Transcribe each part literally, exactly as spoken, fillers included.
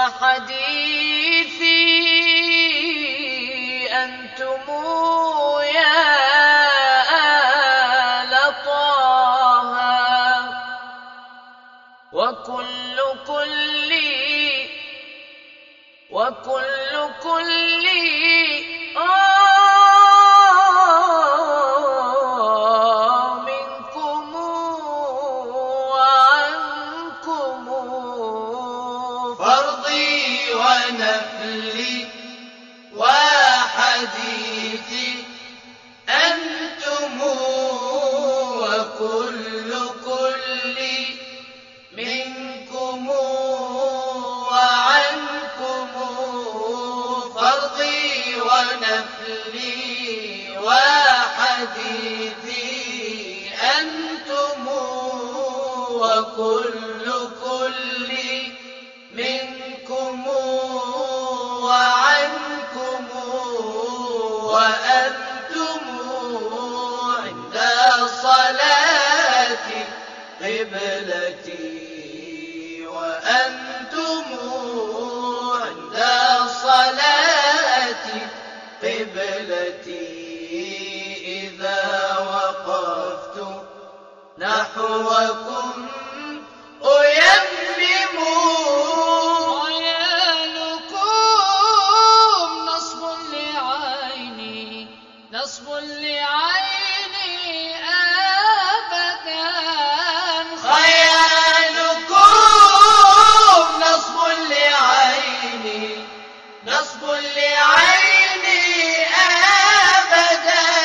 وحديثي أنتم يا آل طه، وكل كلي وكل كلي منكم وعنكم، فرضي ونفلي وحديثي أنتم، وكل كلي منكم وعنكم، فرضي ونفلي وحديثي أنتم، وكل كلي منكم وعنكم، وأنتم عند صلاة قبلتي، وأنتم عند صلاة قبلتي، إذا وقفت نحوكم أيمم. خيالكم نصب لعيني نصب لعيني أبدا، خيالكم نصب لعيني نصب لعيني أبدا،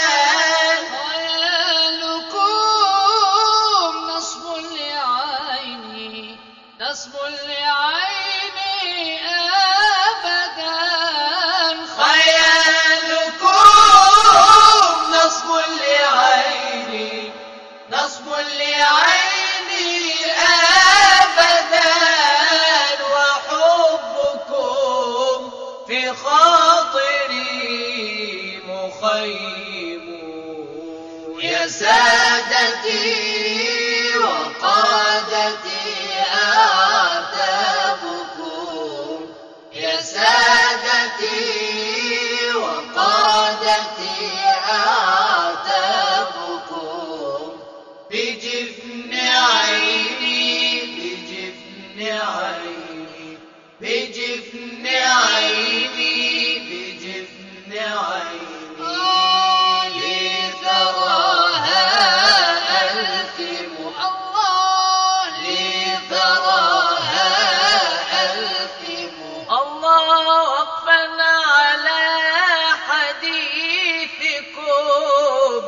خيالكم نصب لعيني نصب لعيني أبدا، خيالكم نصب لعيني نصب لعيني أبدا، وحبكم في خاطري مخيم، يا سادتي وقادتي أعتابكم، يا سادتي وقادتي أعتابكم، بجفن عيني بجفن عيني بجفن عيني بجفن عيني، لثراها ألثم الله، لثراها ألثم الله، وقفا على حديثكم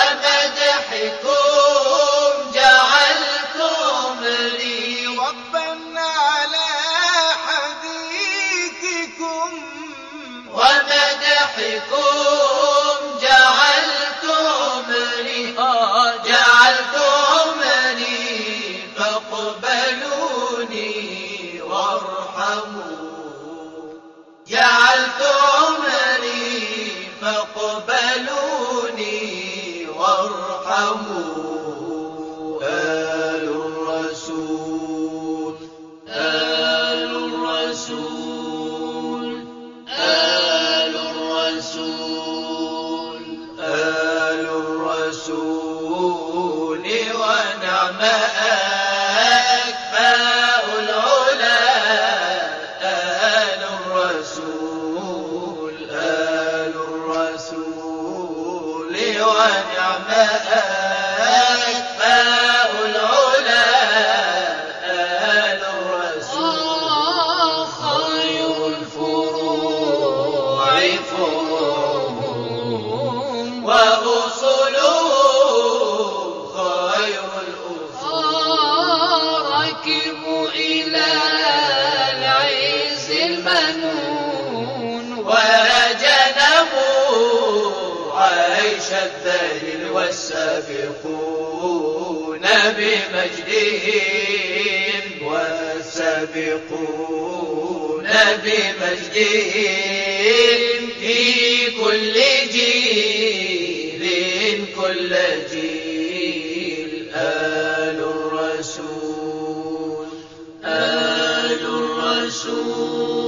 ومدحكم جعلتم لي، وقفا على حديثكم ومدحكم جعلتم لي، جعلتم لي، فاقبلوني وارحموا، جعلتم لي فاقبلوني وارحموا، آل الرسول آل الرسول آل الرسول آل الرسول، ونعم أكفاء العلا، آل الرسول آل الرسول، ونعم أكفاء العلا، آل الرسول، خير الفروع فروعهم وأصولهم خير الأصول، ركبوا إلى العز المنون، وجنبوا عيش الذل والسابقون بمجدهم، والسابقون بمجدهم، في كل جيل كل جيل، آل الرسول آل الرسول رسول